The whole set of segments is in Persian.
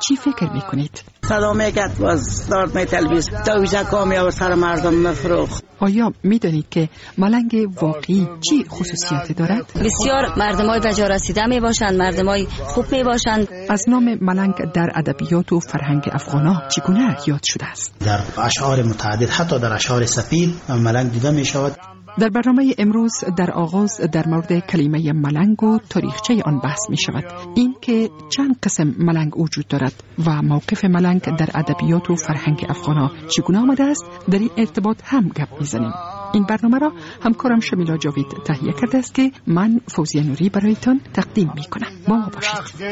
چی فکر میکنید؟ صدا میکرد باز دارد می تلویز تا کامیاب سر مردم مفروخت. آیا میدانید که ملنگ واقعی چی خصوصیاتی دارد؟ بسیار مردمای به جا رسیده می باشند، مردمای خوب می باشند. از نام ملنگ در ادبیات و فرهنگ افغانا چگونه یاد شده است؟ در اشعار متعدد، حتی در اشعار سفید ملنگ دیده می شود. در برنامه امروز در آغاز در مورد کلمه ملنگ و تاریخچه آن بحث می شود. این که چند قسم ملنگ وجود دارد و موقف ملنگ در ادبیات و فرهنگ افغانا چگونه آمده است، در این ارتباط هم گپ می‌زنیم. این برنامه را همکارم شمیلا جاوید تهیه کرده است که من فوزیه نوری برایتان تقدیم می‌کنم. با ما باشید.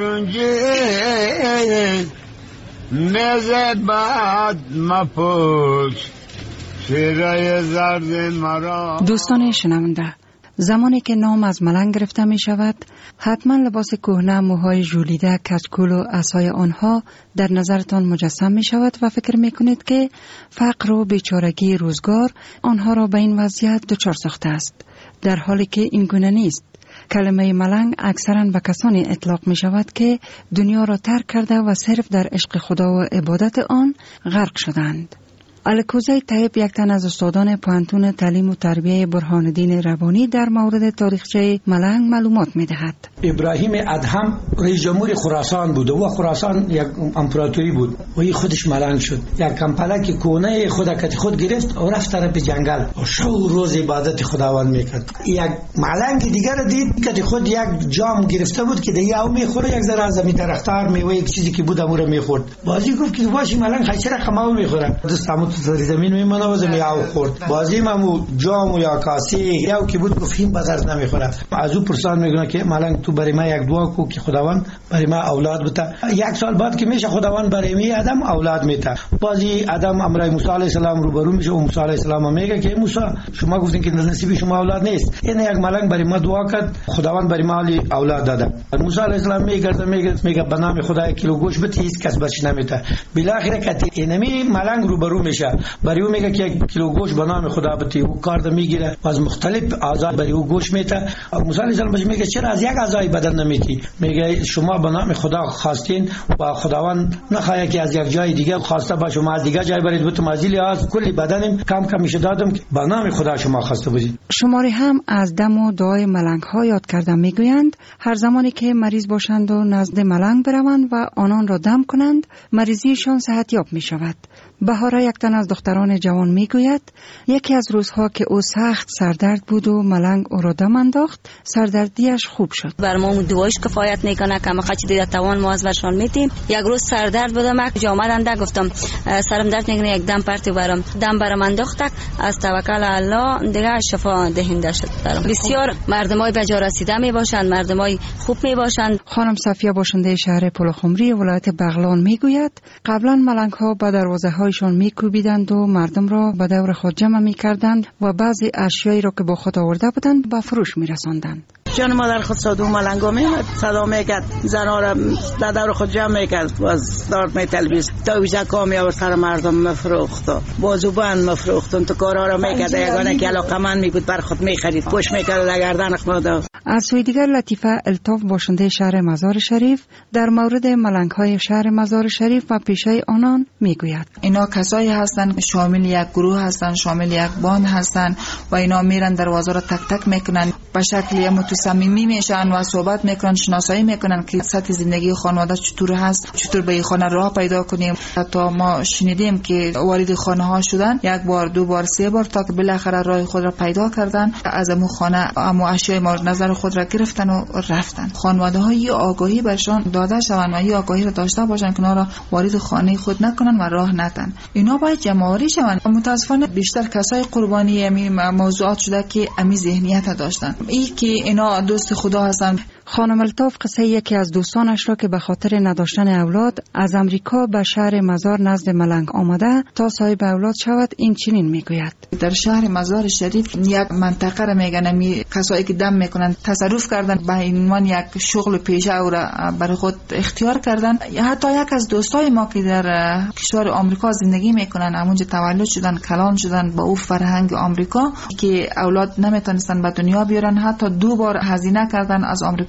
دوستان شنونده، زمانی که نام از ملنگ گرفته می شود، حتما لباس کهنه، موهای ژولیده، کچکول و عصای آنها در نظرتان مجسم می شود و فکر می کنید که فقر و بیچارگی روزگار آنها را به این وضعیت دچار ساخته است، در حالی که این گونه نیست. کلمه ملنگ اکثرا به کسانی اطلاق می شود که دنیا را ترک کرده و صرف در عشق خدا و عبادت آن غرق شدند. الکوزی طیب، یک تن از استادان پوهنتون تعلیم و تربیه برهان الدین ربانی، در مورد تاریخچه ملنگ معلومات می دهد. ابراهیم ادهم رئیس جمهور خراسان بود و خراسان یک امپراتوری بود و این خودش ملنگ شد. یک کمپلک کونه خود گرفت و رفت طرف جنگل و شو روز عبادت خداوند میکرد. یک ملنگ دیگر دید که خود یک جام گرفته بود که دیگه او میخوره، یک ذره از زمین درختار میوه یک چیزی که بود امور میخورد. بازی گفت که باشه ملنگ خیلی رقمو میخوره، دستمو تو زمین میمونه و زمین او خورد. بازی ممو جام یا کاسه یا کی بود گفت این بازار نمیخوره. از او پرسان میگه که ملنگ تو برای ما یک دعا کو که خداوند برای ما اولاد بده. یک سال بعد که میشه خداوند برای می آدم اولاد میده. بازی آدم امرای موسی علیه السلام روبرو میشه و موسی علیه السلام میگه که موسی شما گفتین که نصیب شما اولاد نیست، این یک ملنگ برای ما دعا کرد خداوند برای ما اولاد داده. موسی علیه السلام میگه به نام خدای کیلو گوش به هیچ کس بچ نمیده. بالاخره که اینمی ملنگ روبرو میشه، برای او میگه که یک کیلو گوش به نام خدا بده، او کارد میگیره و از مختلف اعضا برای او گوش میده. موسی علیه السلام میگه چرا از یک اعضای بدن نمیتی؟ میگه شما به نام خدا خواستین و خداوند نخواهد که از یک جای دیگه خواسته با شما از دیگه جای برید بتم از لحاظ کلی بدنم کم کم میشه دادم که به نام خدا شما خواسته بودید. شماری هم از دم و دعای ملنگ ها یاد کردن. میگویند هر زمانی که مریض باشند و نزد ملنگ بروند و آنان را دم کنند، مریضیشان صحت یاب می شود. بهاره، یک تن از دختران جوان، میگوید یکی از روزها که او سخت سردرد بود و ملنگ او را دم انداخت، سردردیش خوب شد. برامون دوایش کفایت نکنه که ما خچ دیده توان ما از برشان میتیم. یک روز سردرد بودم، که آمدند گفتم سرم درد میکنه، یک دم پرتی برام انداخت. از توکل الله دیگه شفا دهنده شد. بسیار مردمای به جا رسیده می باشند، مردمای خوب می باشند. خانم صفیه، باشنده شهر پلخمری ولایت بغلان، میگوید قبلا ملنگ ها به دروازه هایشان میکوبیدند و مردم را به دور خود جمع میکردند و بعضی اشیایی را که با خود آورده بودند به فروش میرساندند. جان مادر خود صدو ملنگا میمد، صدا میکرد، زنها را در دور خود جمع میکرد و از دارد می تلویز تا ویزا کامیاب سر مردم مفروخت و بازوبند مفروخت و تو کارها را میکرد. یگانه که علاقمند میبود بر خود میخرید، پوش میکرد لگردن خمادا. از سوی دیگر لطیفه الطاف، باشنده شهر مزار شریف، در مورد ملنگ های شهر مزار شریف و پیشه آنان میگوید اینا کسایی هستند شامل یک گروه هستند، شامل یک باند هستند و اینا میرن دروازه را تک تک میکنن، به شکلی متصمیمی میشن و صحبت میکنن، شناسایی میکنن که سطح زندگی خانواده چطور هست، چطور به این خانه راه پیدا کنیم. حتی ما شنیدیم که وارد خانه ها شدن یک بار، دو بار، سه بار تا که بالاخره راه خود را پیدا کردن، از امو خانه امو اشیاء مورد نظر خود را گرفتن و رفتن. خانواده ها یه آگاهی برشان داده شوند و یه آگاهی را داشته باشن که اونا را وارد خانه خود نکنن و راه ندن. اینا باید جمع‌آوری شوند. متاسفانه بیشتر کسای قربانی همین موضوعات شده که امی ذهنیت داشتن، این که اینا دوست خدا هستن. خانم الطاف قصه یکی از دوستانش را که به خاطر نداشتن اولاد از امریکا به شهر مزار نزد ملنگ آمده تا صاحب اولاد شود این چنین میگوید. در شهر مزار شریف یک منطقه را میگن می کسایی که دم میکنن تصرف کردن به عنوان یک شغل پیشه او را برای خود اختیار کردن. حتی یک از دوستای ما که در کشور آمریکا زندگی میکنن، همونجا تولد شدن، کلان شدن با او فرهنگ آمریکا که اولاد نمیتونستن به دنیا بیارن، حتی 2 بار هزینه کردن از آمریکا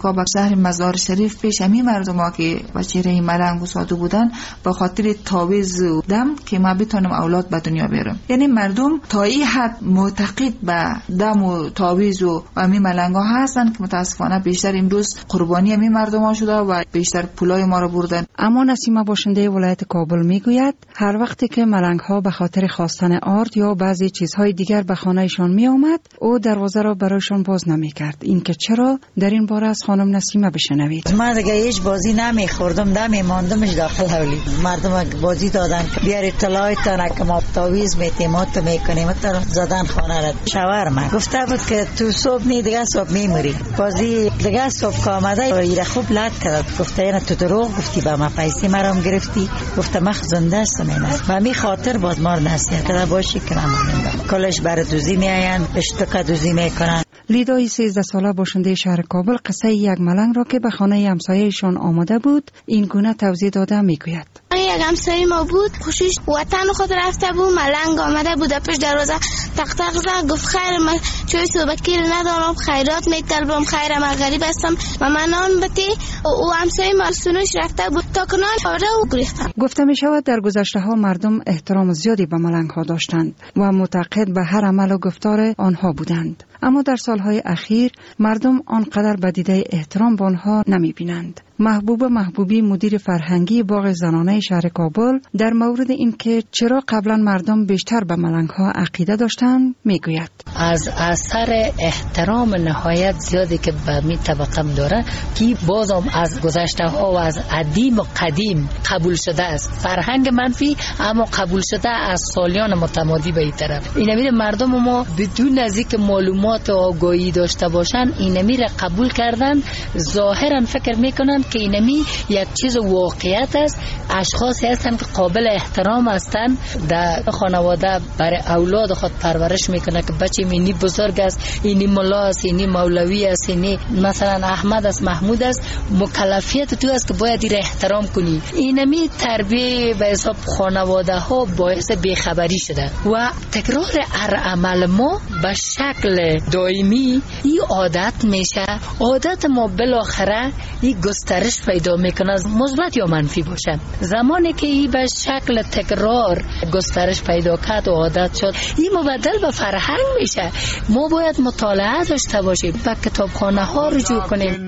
آمریکا به شهر مزار شریف پیش همی مردم ها که با چهره ملنگ و سادو بودن به خاطر تعویض دم که ما بتونم اولاد به دنیا بیارم. یعنی مردم تا این حد معتقد به دم و تعویض و همی ملنگ ها هستن که متاسفانه بیشتر امروز قربانی همی مردم ها شده و بیشتر پولای ما رو بردن. اما نسیمه باشنده ولایت کابل میگوید هر وقتی که ملنگ ها به خاطر خواستن آرد یا بعضی چیزهای دیگر به خانهشان می آمد او دروازه را برایشان باز نمی کرد. اینکه چرا در این باره از خانم نسیمه بشنوید. من دیگه هیچ بازی نمی خوردم، دمی ماندمش داخل حولی. مردم بازی دادن که بیار اطلاعاتتان که ما تعویض میتیم و تو میکنیم تا زدن خانه را. شاورما گفته بود که تو صبح نی دیگه صبح میموری. بازی دیگه صبح آمده ایره خوب لات کرد. گفته اینا تو دروغ گفتی با ما پیسې مرام گرفتی. گفته ما زنده هستم اینا. و می خاطر باز مار نصیحت کرده باشی که نمونم. کلش بر دوزی میآیند، اشتکا دوزی میکنن. لیدای 13 ساله باشنده شهر کابل قصه یک ملنگ را که به خانه همسایه‌شان آمده بود این گونه توضیح داده میگوید. یک همسایه ما بود خوشش وطن خود رفته بود، ملنگ آمده بود پیش دروازه تق تق زد. گفت خیر من چوی صبحکی ندارم، خیرات میطلبم، خیر من غریب هستم و من نان بتی. او همسایه ما سونش رفته بود تا کنان آره و گریختم. گفته می شود در گذشته ها مردم احترام زیادی به ملنگ ها داشتند و معتقد به هر عمل و گفتار آنها بودند. اما در سالهای اخیر مردم آنقدر به دیده احترام به آنها نمی بینند. محبوبی مدیر فرهنگی باغ زنانه شهر کابل در مورد اینکه چرا قبلا مردم بیشتر به ملنگ ها عقیده داشتند میگوید. از اثر احترام نهایت زیادی که به می طبقه داره که بازم از گذشته ها و از قدیم و قدیم قبول شده است. فرهنگ منفی اما قبول شده از سالیان متمادی به این طرف. اینمی مردم ما بدون از اینکه معلومات و آگاهی داشته باشند اینمی را قبول کردن، ظاهرا فکر میکنن که اینمی یک چیز واقعیت است. اشخاصی هستند که قابل احترام هستند، در خانواده برای اولاد خود پرورش میکنه که بچه اینی بزرگ است، اینی ملا است، اینی مولوی است، اینی مثلا احمد است، محمود است. مکلفیت تو است که باید این احترام کنی. اینمی تربیه به حساب خانواده ها باعث بیخبری شده و تکرار هر عمل ما به شکل دائمی این عادت میشه. عادت ما بالاخره این گسترش پیدا میکنه، مثبت یا منفی باشه. زمانی که این به شکل تکرار گسترش پیدا کرد و عادت شد این مبدل به فرهنگ میشه. ما باید مطالعه داشته باشیم، به کتابخانه ها رجوع کنیم.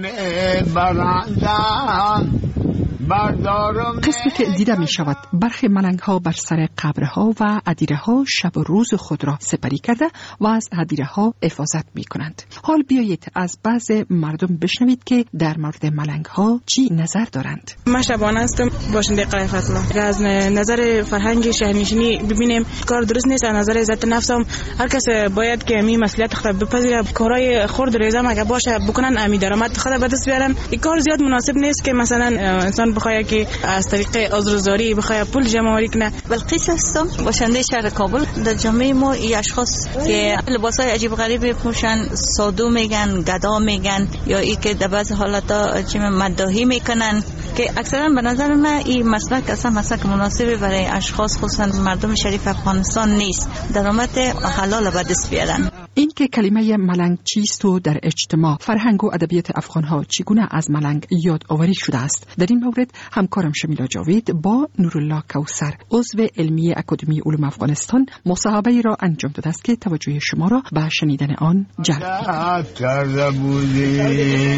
قسمی که دیده می شود برخی ملنگ ها بر سر قبرها و ادیره ها شب و روز خود را سپری کرده و از ادیره ها حفاظت می کنند. حال بیایید از بعض مردم بشنوید که در مورد ملنگ ها چی نظر دارند. من شبانه هستم، باشنده قلعه فتلا. از نظر فرهنگ شهرنشینی ببینیم کار درست نیست. از نظر عزت نفس هم هر کس باید که می مسئولیت خود بپذیره. کارهای خرد ریزه اگه باشه بکنن، امی درآمد خود به دست بیارن. این کار زیاد مناسب نیست که مثلا انسان بخواه که از طریق عذرزاری بخواه پول جمع آوری کنه. بلقیس هستم، باشنده شهر کابل. در جامعه ما این اشخاص که لباسای عجیب غریب پوشن، سادو میگن، گدا میگن، یا ای که در بعض حالتا مداحی میکنن که اکثرا به نظر من این مسلک اصلا مسلک مناسبی برای اشخاص خصوصا مردم شریف افغانستان نیست. درآمد حلال به دست بیارن. این که کلمه ملنگ چیست و در اجتماع فرهنگ و ادبیات افغانها چگونه از ملنگ یاد آوری شده است، در این مورد همکارم شمیلا جاوید با نورالله کوثر عضو علمی اکادمی علوم افغانستان مصاحبه را انجام داده است که توجه شما را به شنیدن آن جلب کرده بودی.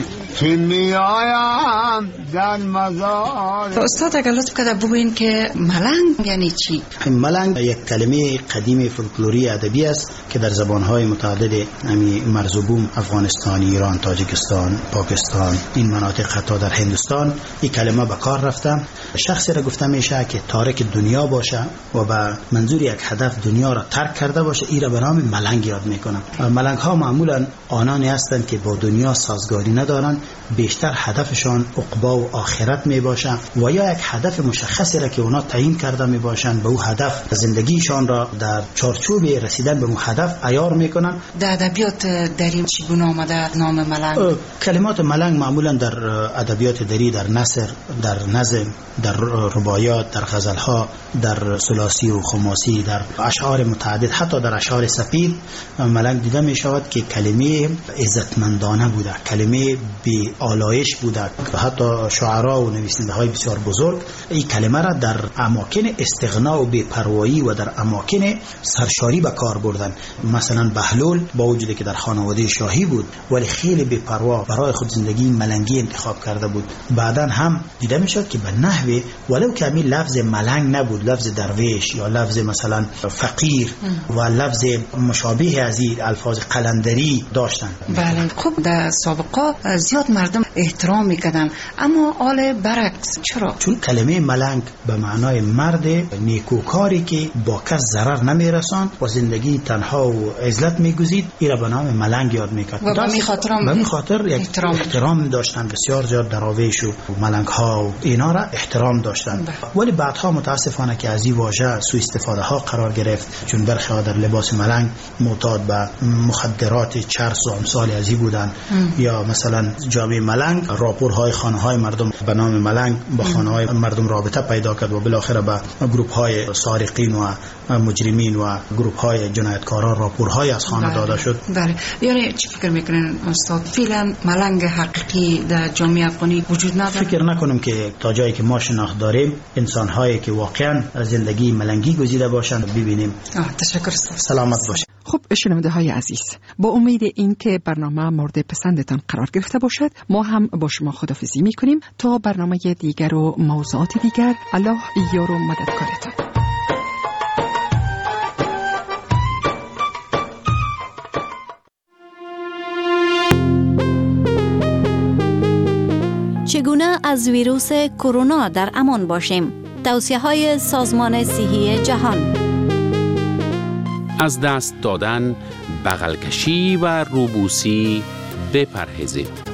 استاد اگر لطف کرده بگوین که ملنگ یعنی چی؟ ملنگ یک کلمه قدیم فولکلوری ادبی است که در زبانهای متعدد مرزوبوم افغانستان، ایران، تاجیکستان، پاکستان، این مناطق حتی در هندوستان این کلمه به کار رفته. شخصی را گفته میشه که تارک دنیا باشه و به منظور یک هدف دنیا را ترک کرده باشه، این را به نام ملنگ یاد میکنن. ملنگ ها معمولا آنانی هستند که با دنیا سازگاری ندارن، بیشتر هدفشان عقبا و آخرت می باشه و یا یک هدف مشخصی را که اونا تعیین کرده می باشن به او هدف زندگیشان را در چارچوب رسیدن به اون هدف عیار میکنن در ادبیات دری چگونه آمده نام ملنگ؟ کلمات ملنگ معمولا در ادبیات دری، در نثر، در نظم، در رباعیات، در غزلها، در ثلاثی و خماسی، در اشعار متعدد، حتی در اشعار سفید ملنگ دیده می شود که کلمه عزتمندانه بوده، کلمه بی آلایش بوده. حتی شاعرها و نویسنده های بسیار بزرگ این کلمه را در اماکن استغنا و بی‌پروایی و در اماکن سرشاری به کار بردن. مثلا بهلول با وجودی که در خانواده شاهی بود ولی خیلی بی‌پروا برای خود زندگی ملنگی انتخاب کرده بود. بعداً هم دیده می شد که به نحوی ولو که همین لفظ ملنگ نبود، لفظ درویش یا لفظ مثلا فقیر و لفظ مشابه از این الفاظ قلندری داشتن. بله. خب در سابقا زیاد مردم احترام میکردن، اما حال برعکس. چرا؟ چون کلمه ملنگ به معنای مرد نیکوکاری که با کس ضرر نمیرساند و زندگی تنها و عزلت میگزید، این را به نام ملنگ یاد میکرد. و به می خاطر احترام داشتن. بسیار زیاد دراویش و ملنگ ها و اینا را احترام داشتن. ولی بعدها متاسفانه که از این واژه سوء استفاده ها قرار گرفت، چون برخی در لباس ملنگ معتاد به مخدرات چرس و امثال از این بودن. یا مثلا جامعه ملنگ راپورهای خانه های مردم به نام ملنگ با خانه های مردم رابطه پیدا کرد و بالاخره به گروه های سارقین و مجرمین و گروه های جنایتکاران راپورهای از خانه داده شد. بله. یعنی چی فکر میکنین استاد؟ فعلا ملنگ حقیقی در جامعه افغانی وجود نداره؟ فکر نکنم که تا جایی که ما شناخت داریم انسان هایی که واقعا زندگی ملنگی گزیده باشند ببینیم. تشکر. سلامت باشید. خب شنونده های عزیز، با امید اینکه برنامه مورد پسندتان قرار گرفته باشد، ما هم با شما خداحافظی میکنیم تا برنامه دیگر و موضوعات دیگر. الله یار و مددکارتان. چگونه از ویروس کرونا در امان باشیم؟ توصیه‌های سازمان صحی جهان. از دست دادن، بغل کشی و روبوسی بپرهیزید.